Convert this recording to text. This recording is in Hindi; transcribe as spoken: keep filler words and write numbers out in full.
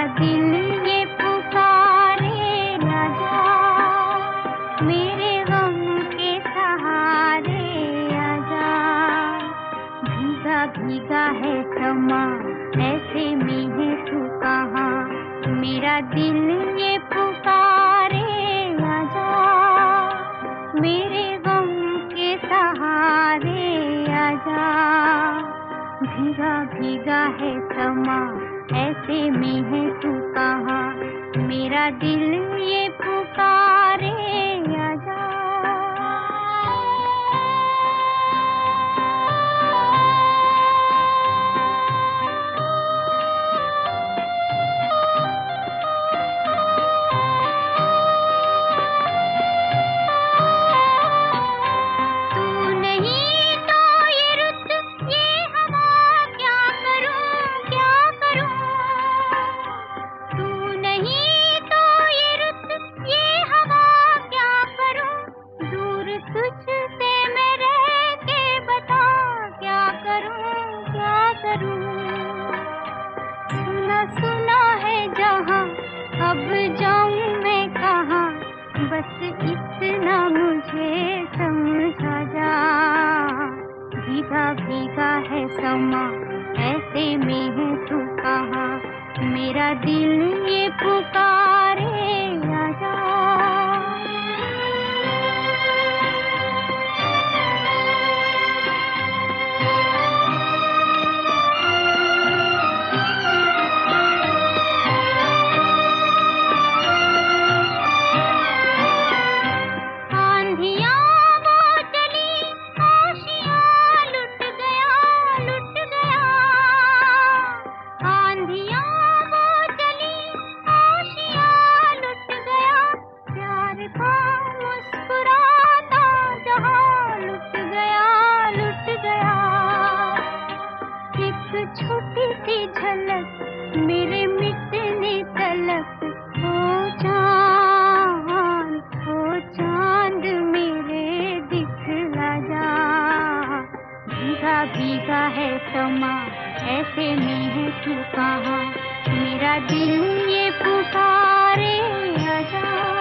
दिल ये पुकारे राजा, मेरे गम के सहारे आजा। भीगा भीगा है समा, ऐसे में है तू कहाँ, मेरा दिल ये पुकारे आजा, मेरे गम के सहारे आजा। भीगा भीगा है समा, ऐसे में है तू कहाँ, मेरा दिल ये पुकारे आजा। तुझसे मैं रह के बता क्या करूं क्या करूं। सुना सुना है जहां, अब जाऊं मैं कहां, बस इतना मुझे समझा जा। भीगा भीगा है समा, ऐसे में है तू कहाँ, मेरा दिल ये पुकारे आजा। छोटी सी झलक मेरे मिटने तलक, ओ चांद ओ चांद मेरे दिखला जा। भीगा भीगा है समा, ऐसे में है तू कहाँ, मेरा दिल ये पुकारे आजा।